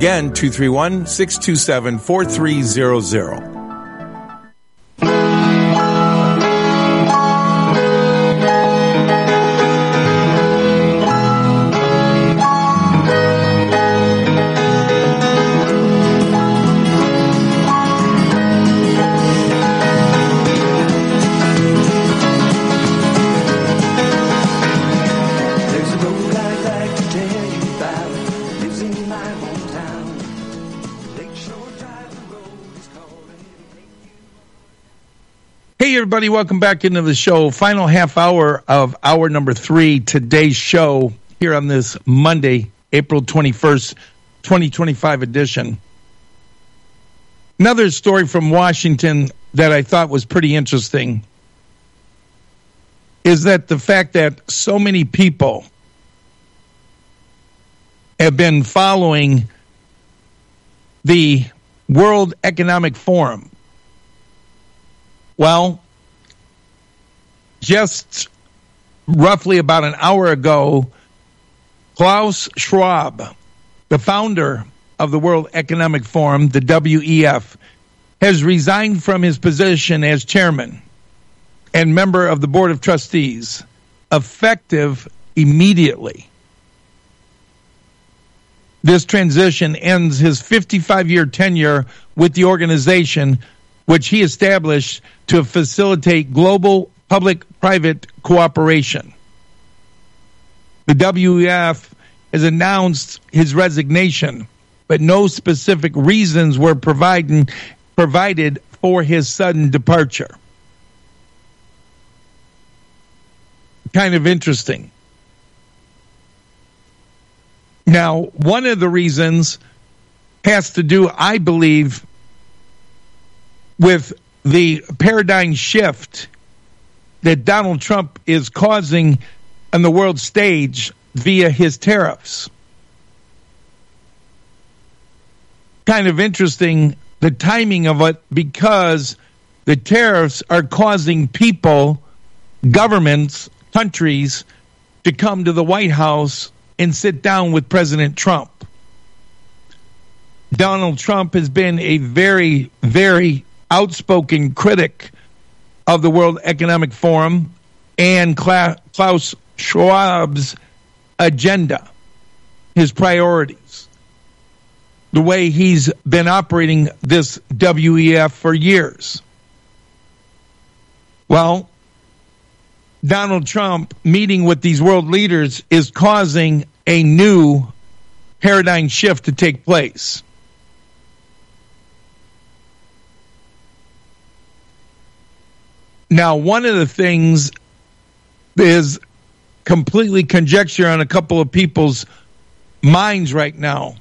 Again, 231-627-4300. Hey, everybody, welcome back into the show. Final half hour of hour number 3, today's show, here on this Monday, April 21st, 2025 edition. Another story from Washington that I thought was pretty interesting is that the fact that so many people have been following the World Economic Forum. Well, just roughly about an hour ago, Klaus Schwab, the founder of the World Economic Forum, the WEF, has resigned from his position as chairman and member of the Board of Trustees, effective immediately. This transition ends his 55-year tenure with the organization, which he established to facilitate global public-private cooperation. The WEF has announced his resignation, but no specific reasons were provided for his sudden departure. Kind of interesting. Now, one of the reasons has to do, I believe, with the paradigm shift that Donald Trump is causing on the world stage via his tariffs. Kind of interesting, the timing of it, because the tariffs are causing people, governments, countries to come to the White House and sit down with President Trump. Donald Trump has been a very, very outspoken critic of the World Economic Forum and Klaus Schwab's agenda, his priorities, the way he's been operating this WEF for years. Well, Donald Trump meeting with these world leaders is causing a new paradigm shift to take place. Now, one of the things is completely conjecture on a couple of people's minds right now.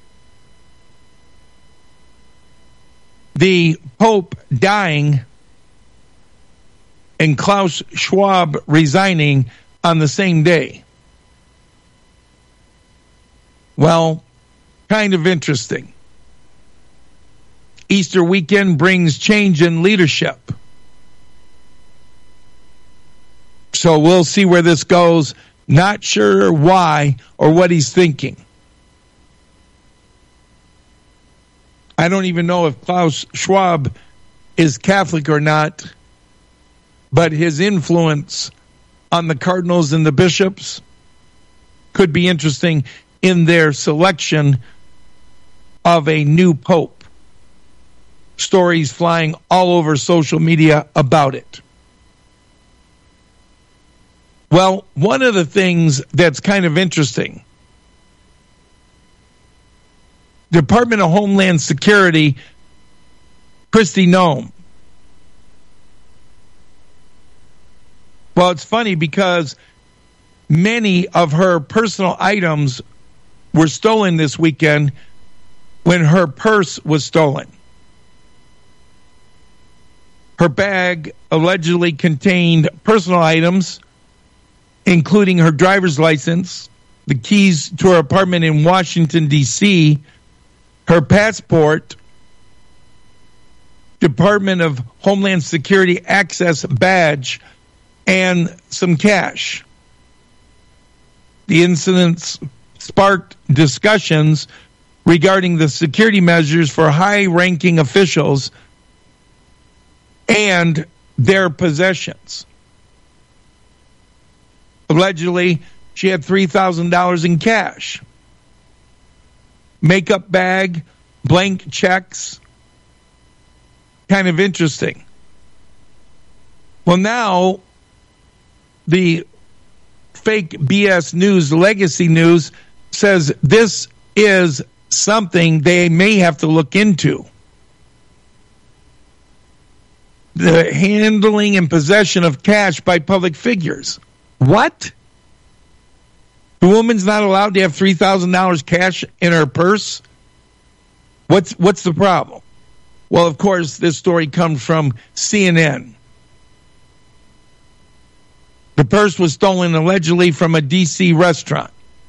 The Pope dying and Klaus Schwab resigning on the same day. Well, kind of interesting. Easter weekend brings change in leadership. So we'll see where this goes. Not sure why or what he's thinking. I don't even know if Klaus Schwab is Catholic or not, but his influence on the cardinals and the bishops could be interesting in their selection of a new pope. Stories flying all over social media about it. Well, one of the things that's kind of interesting, Department of Homeland Security, Kristi Noem. Well, it's funny because many of her personal items were stolen this weekend when her purse was stolen. Her bag allegedly contained personal items, including her driver's license, the keys to her apartment in Washington, D.C., her passport, Department of Homeland Security access badge, and some cash. The incidents sparked discussions regarding the security measures for high-ranking officials and their possessions. Allegedly, she had $3,000 in cash, makeup bag, blank checks. Kind of interesting. Well, now the fake BS news, Legacy News, says this is something they may have to look into. The handling and possession of cash by public figures. What? The woman's not allowed to have $3,000 cash in her purse? What's the problem? Well, of course, this story comes from CNN. The purse was stolen allegedly from a D.C. restaurant.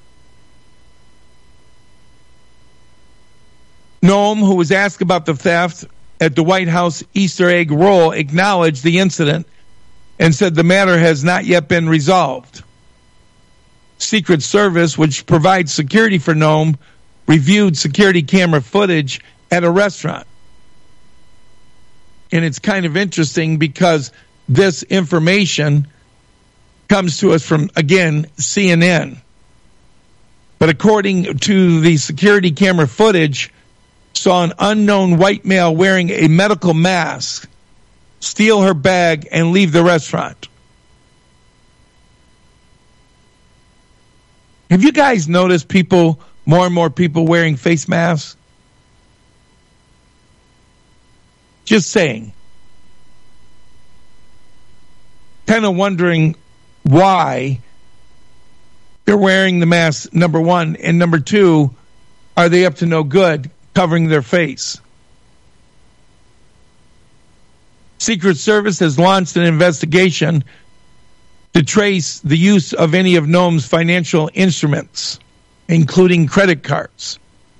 Noem, who was asked about the theft at the White House Easter egg roll, acknowledged the incident and said the matter has not yet been resolved. Secret Service, which provides security for Noem, reviewed security camera footage at a restaurant. And it's kind of interesting because this information comes to us from, again, CNN. But according to the security camera footage, saw an unknown white male wearing a medical mask steal her bag and leave the restaurant. Have you guys noticed more and more people wearing face masks? Just saying. Kind of wondering why they're wearing the mask, number one. And number two, are they up to no good covering their face? Secret Service has launched an investigation to trace the use of any of Noem's financial instruments, including credit cards.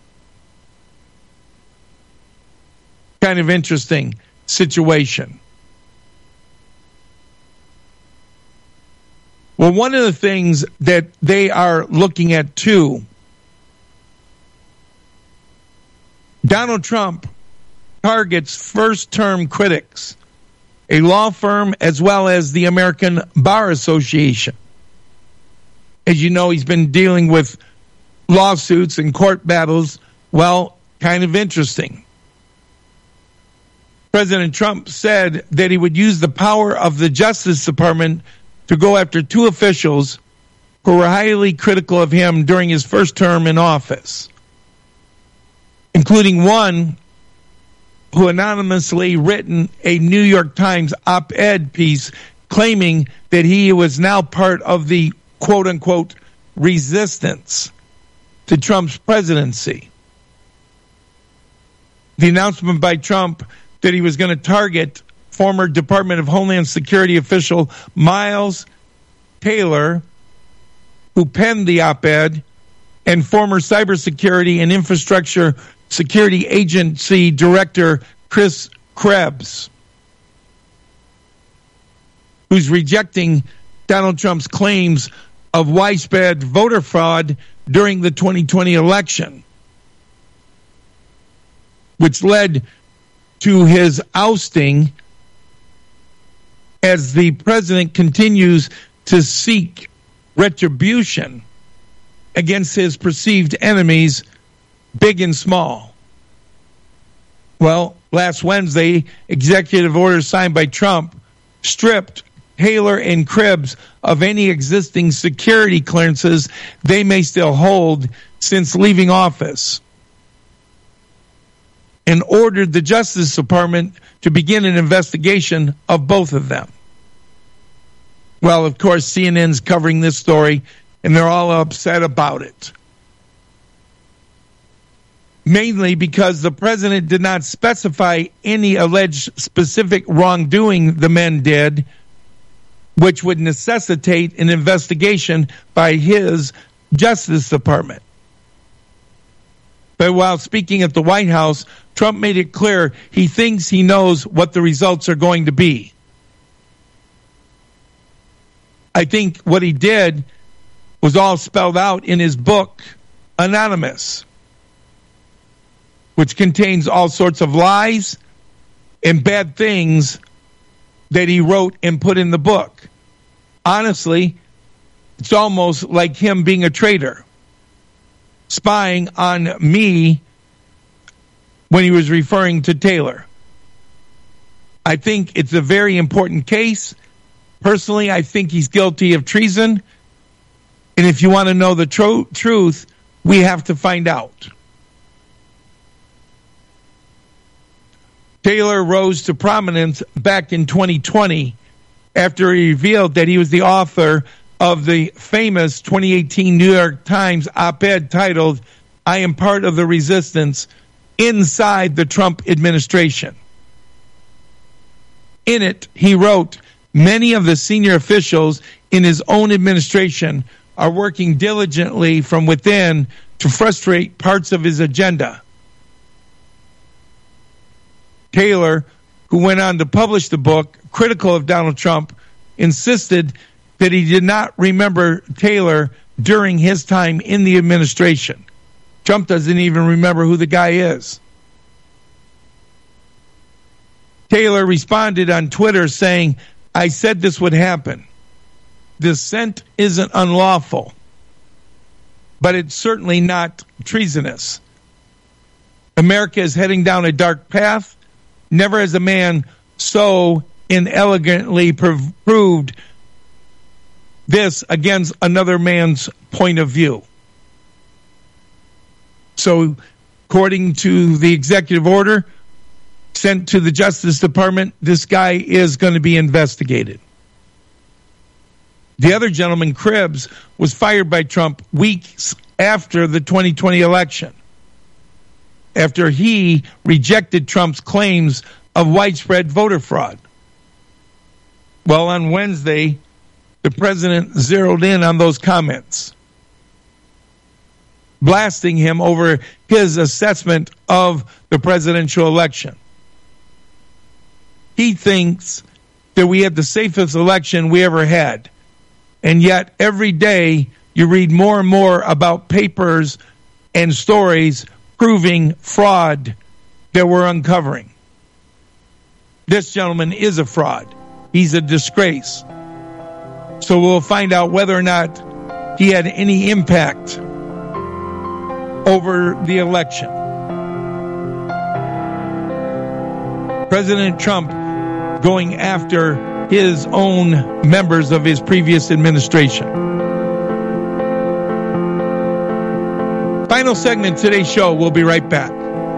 Kind of interesting situation. Well, one of the things that they are looking at too, Donald Trump targets first-term critics, a law firm as well as the American Bar Association. As you know, he's been dealing with lawsuits and court battles. Well, kind of interesting. President Trump said that he would use the power of the Justice Department to go after two officials who were highly critical of him during his first term in office, including one who anonymously written a New York Times op-ed piece claiming that he was now part of the quote-unquote resistance to Trump's presidency. The announcement by Trump that he was going to target former Department of Homeland Security official Miles Taylor, who penned the op-ed, and former Cybersecurity and Infrastructure Security Agency Director Chris Krebs, who's rejecting Donald Trump's claims of widespread voter fraud during the 2020 election, which led to his ousting as the president continues to seek retribution against his perceived enemies, big and small. Well, last Wednesday, executive order signed by Trump stripped Taylor and Krebs of any existing security clearances they may still hold since leaving office, and ordered the Justice Department to begin an investigation of both of them. Well, of course, CNN's covering this story, and they're all upset about it. Mainly because the president did not specify any alleged specific wrongdoing the men did, which would necessitate an investigation by his Justice Department. But while speaking at the White House, Trump made it clear he thinks he knows what the results are going to be. I think what he did was all spelled out in his book, Anonymous. which contains all sorts of lies and bad things that he wrote and put in the book. Honestly, it's almost like him being a traitor, spying on me when he was referring to Taylor. I think it's a very important case. Personally, I think he's guilty of treason. And if you want to know the truth, we have to find out. Taylor rose to prominence back in 2020 after he revealed that he was the author of the famous 2018 New York Times op-ed titled, "I Am Part of the Resistance Inside the Trump Administration." In it, he wrote, "Many of the senior officials in his own administration are working diligently from within to frustrate parts of his agenda." Taylor, who went on to publish the book critical of Donald Trump, insisted that he did not remember Taylor during his time in the administration. Trump doesn't even remember who the guy is. Taylor responded on Twitter saying, "I said this would happen. Dissent isn't unlawful, but it's certainly not treasonous. America is heading down a dark path. Never has a man so inelegantly proved this against another man's point of view." So, according to the executive order sent to the Justice Department, this guy is going to be investigated. The other gentleman, Cribbs, was fired by Trump weeks after the 2020 election, after he rejected Trump's claims of widespread voter fraud. Well, on Wednesday, the president zeroed in on those comments, blasting him over his assessment of the presidential election. He thinks that we had the safest election we ever had. And yet, every day, you read more and more about papers and stories proving fraud that we're uncovering. This gentleman is a fraud. He's a disgrace. So we'll find out whether or not he had any impact over the election. President Trump going after his own members of his previous administration. Final segment of today's show. We'll be right back.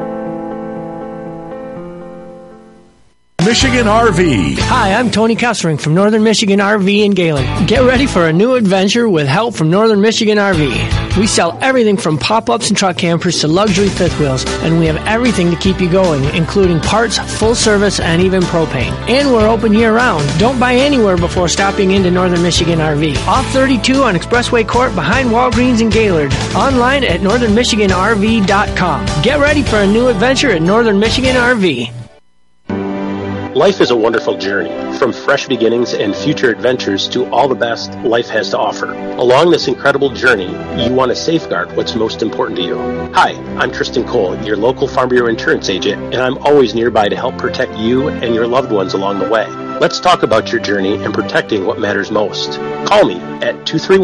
Michigan RV. Hi, I'm Tony Kessering from Northern Michigan RV in Galen. Get ready for a new adventure with help from Northern Michigan RV. We sell everything from pop-ups and truck campers to luxury fifth wheels, and we have everything to keep you going, including parts, full service, and even propane. And we're open year-round. Don't buy anywhere before stopping into Northern Michigan RV. Off 32 on Expressway Court behind Walgreens in Gaylord. Online at northernmichiganrv.com. Get ready for a new adventure at Northern Michigan RV. Life is a wonderful journey, from fresh beginnings and future adventures to all the best life has to offer. Along this incredible journey, you want to safeguard what's most important to you. Hi, I'm Tristan Cole, your local Farm Bureau insurance agent, and I'm always nearby to help protect you and your loved ones along the way. Let's talk about your journey and protecting what matters most. Call me at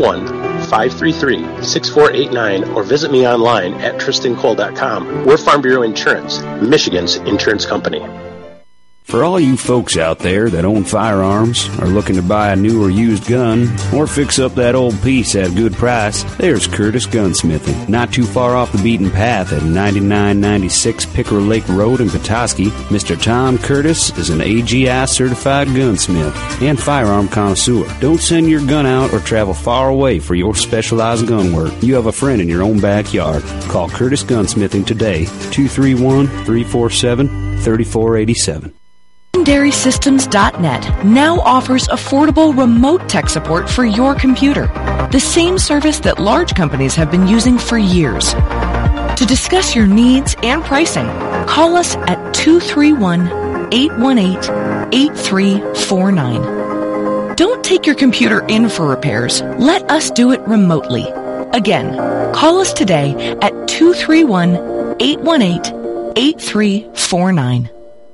231-533-6489 or visit me online at tristancole.com. We're Farm Bureau Insurance, Michigan's insurance company. For all you folks out there that own firearms, are looking to buy a new or used gun, or fix up that old piece at a good price, there's Curtis Gunsmithing. Not too far off the beaten path at 9996 Pickerel Lake Road in Petoskey, Mr. Tom Curtis is an AGI certified gunsmith and firearm connoisseur. Don't send your gun out or travel far away for your specialized gun work. You have a friend in your own backyard. Call Curtis Gunsmithing today, 231-347-3487. LegendarySystems.net now offers affordable remote tech support for your computer, the same service that large companies have been using for years. To discuss your needs and pricing, call us at 231-818-8349. Don't take your computer in for repairs. Let us do it remotely. Again, call us today at 231-818-8349. 8349.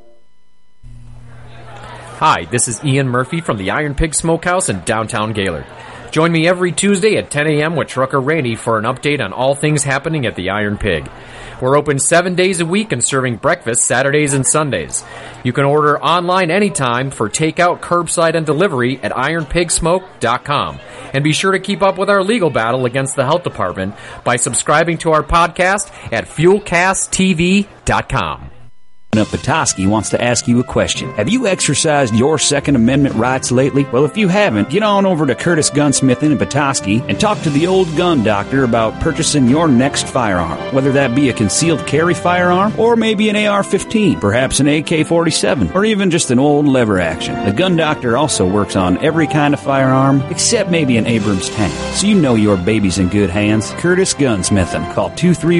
Hi, this is Ian Murphy from the Iron Pig Smokehouse in downtown Gaylord. Join me every Tuesday at 10 a.m. with Trucker Randy for an update on all things happening at the Iron Pig. We're open 7 days a week and serving breakfast Saturdays and Sundays. You can order online anytime for takeout, curbside, and delivery at ironpigsmoke.com. And be sure to keep up with our legal battle against the health department by subscribing to our podcast at fuelcasttv.com. Petoskey wants to ask you a question. Have you exercised your Second Amendment rights lately? Well, if you haven't, get on over to Curtis Gunsmithing in Petoskey and talk to the old gun doctor about purchasing your next firearm. Whether that be a concealed carry firearm or maybe an AR-15, perhaps an AK-47, or even just an old lever action. The gun doctor also works on every kind of firearm except maybe an Abrams tank. So you know your baby's in good hands. Curtis Gunsmithing. Call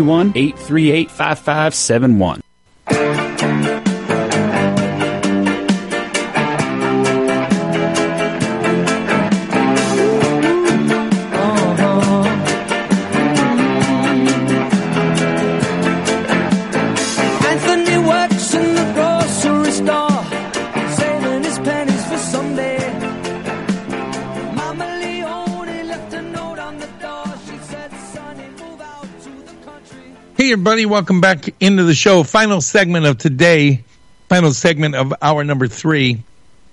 231-838-5571. Hey, everybody, welcome back into the show. Final segment of today, final segment of hour number 3.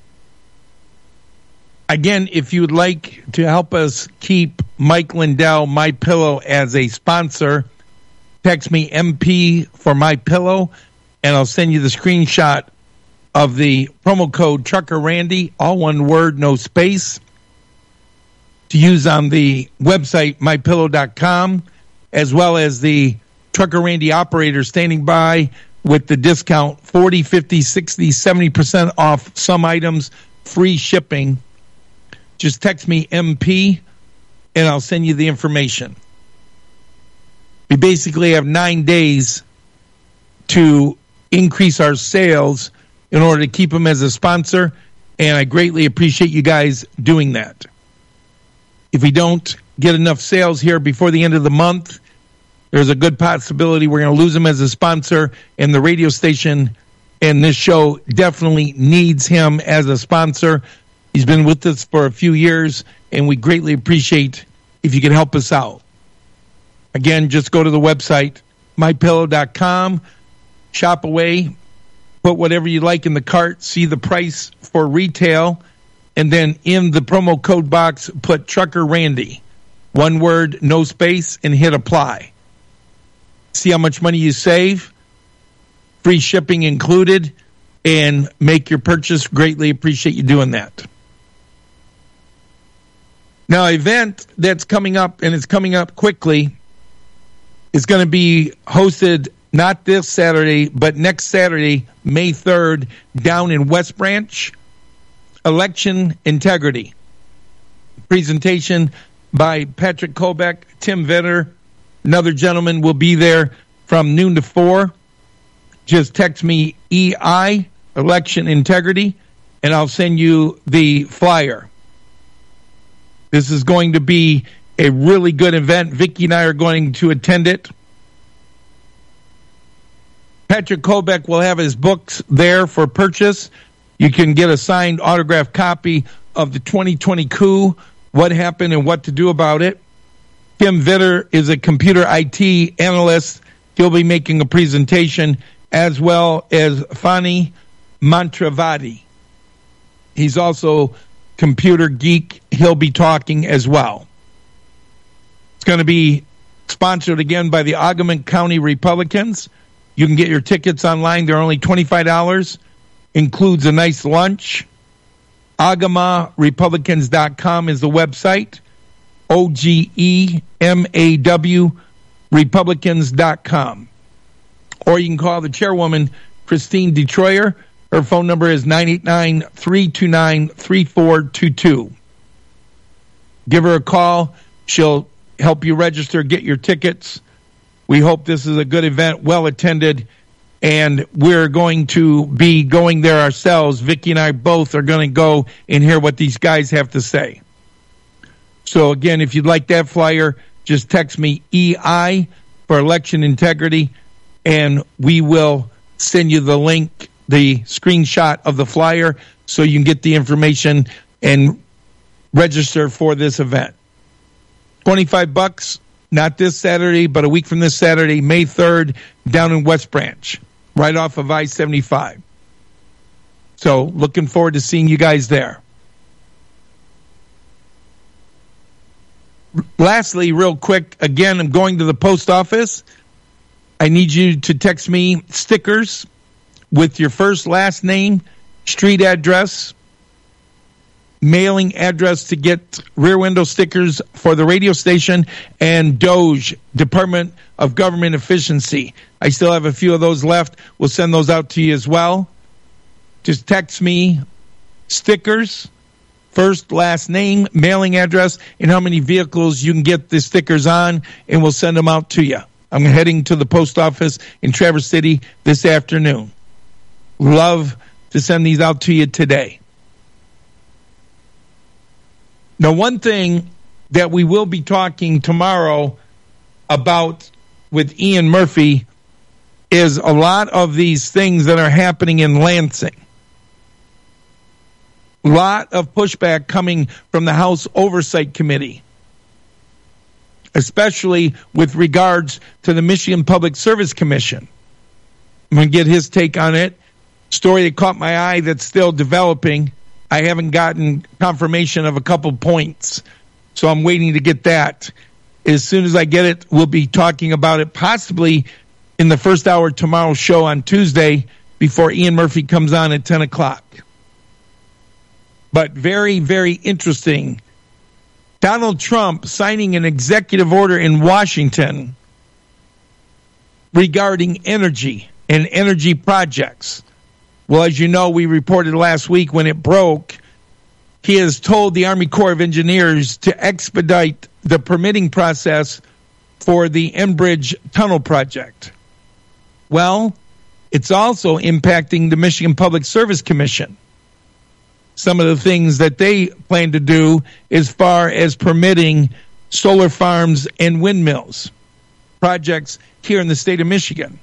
Again, if you would like to help us keep Mike Lindell, MyPillow, as a sponsor, text me MP for MyPillow, and I'll send you the screenshot of the promo code Trucker Randy, all one word, no space, to use on the website, mypillow.com, as well as the Trucker Randy operator standing by with the discount 40, 50, 60, 70% off some items, free shipping. Just text me MP and I'll send you the information. We basically have 9 days to increase our sales in order to keep them as a sponsor, and I greatly appreciate you guys doing that. If we don't get enough sales here before the end of the month, there's a good possibility we're going to lose him as a sponsor, and the radio station and this show definitely needs him as a sponsor. He's been with us for a few years, and we greatly appreciate if you can help us out. Again, just go to the website, mypillow.com, shop away, put whatever you like in the cart, see the price for retail, and then in the promo code box, put Trucker Randy, one word, no space, and hit apply. See how much money you save, free shipping included, and make your purchase. Greatly appreciate you doing that. Now, an event that's coming up, and it's coming up quickly, is going to be hosted not this Saturday, but next Saturday, May 3rd, down in West Branch. Election Integrity. Presentation by Patrick Kobeck, Tim Vetter. Another gentleman will be there from noon to 4. Just text me EI, Election Integrity, and I'll send you the flyer. This is going to be a really good event. Vicki and I are going to attend it. Patrick Kobeck will have his books there for purchase. You can get a signed autographed copy of the 2020 coup, what happened and what to do about it. Tim Vitter is a computer IT analyst. He'll be making a presentation, as well as Fani Mantravadi. He's also computer geek. He'll be talking as well. It's going to be sponsored again by the Ogama County Republicans. You can get your tickets online. They're only $25. Includes a nice lunch. OgamaRepublicans.com is the website. OGEMAW Republicans.com. Or you can call the chairwoman, Christine Detroyer. Her phone number is 989-329-3422. Give her a call. She'll help you register, get your tickets. We hope this is a good event, well attended, and we're going to be going there ourselves. Vicki and I both are going to go and hear what these guys have to say. So again, if you'd like that flyer, just text me EI for Election Integrity, and we will send you the link, the screenshot of the flyer, so you can get the information and register for this event. $25, not this Saturday, but a week from this Saturday, May 3rd, down in West Branch, right off of I-75. So looking forward to seeing you guys there. Lastly, real quick, again, I'm going to the post office. I need you to text me stickers with your first, last name, street address, mailing address to get rear window stickers for the radio station, and DOGE, Department of Government Efficiency. I still have a few of those left. We'll send those out to you as well. Just text me stickers, first, last name, mailing address, and how many vehicles you can get the stickers on, and we'll send them out to you. I'm heading to the post office in Traverse City this afternoon. Love to send these out to you today. Now, one thing that we will be talking tomorrow about with Ian Murphy is a lot of these things that are happening in Lansing. A lot of pushback coming from the House Oversight Committee, especially with regards to the Michigan Public Service Commission. I'm going to get his take on it. Story that caught my eye that's still developing. I haven't gotten confirmation of a couple points, so I'm waiting to get that. As soon as I get it, we'll be talking about it possibly in the first hour of tomorrow's show on Tuesday before Ian Murphy comes on at 10 o'clock. But very, very interesting. Donald Trump signing an executive order in Washington regarding energy and energy projects. Well, as you know, we reported last week when it broke, he has told the Army Corps of Engineers to expedite the permitting process for the Enbridge Tunnel project. Well, it's also impacting the Michigan Public Service Commission. Some of the things that they plan to do as far as permitting solar farms and windmills projects here in the state of Michigan.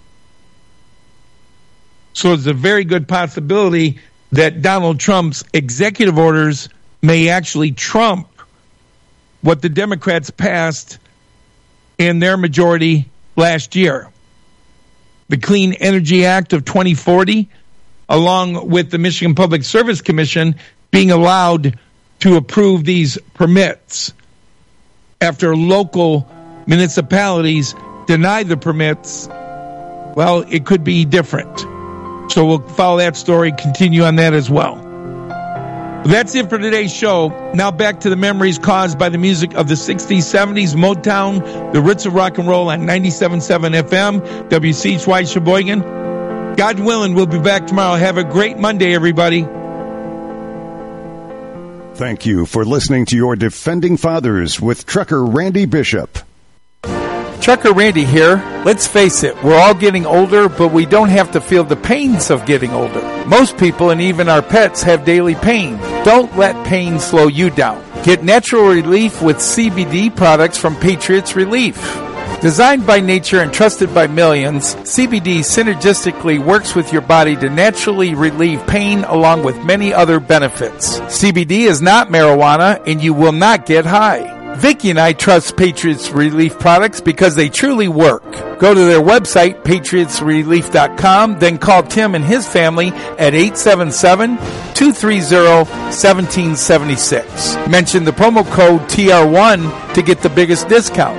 So it's a very good possibility that Donald Trump's executive orders may actually trump what the Democrats passed in their majority last year. The Clean Energy Act of 2040, along with the Michigan Public Service Commission being allowed to approve these permits after local municipalities deny the permits. Well, it could be different. So we'll follow that story, continue on that as well. That's it for today's show. Now back to the memories caused by the music of the 60s, 70s, Motown, the roots of rock and roll on 97.7 FM, WCHY Sheboygan. God willing, we'll be back tomorrow. Have a great Monday, everybody. Thank you for listening to your Defending Fathers with Trucker Randy Bishop. Trucker Randy here. Let's face it, we're all getting older, but we don't have to feel the pains of getting older. Most people and even our pets have daily pain. Don't let pain slow you down. Get natural relief with CBD products from Patriots Relief. Designed by nature and trusted by millions, CBD synergistically works with your body to naturally relieve pain along with many other benefits. CBD is not marijuana and you will not get high. Vicki and I trust Patriots Relief products because they truly work. Go to their website, patriotsrelief.com, then call Tim and his family at 877-230-1776. Mention the promo code TR1 to get the biggest discount.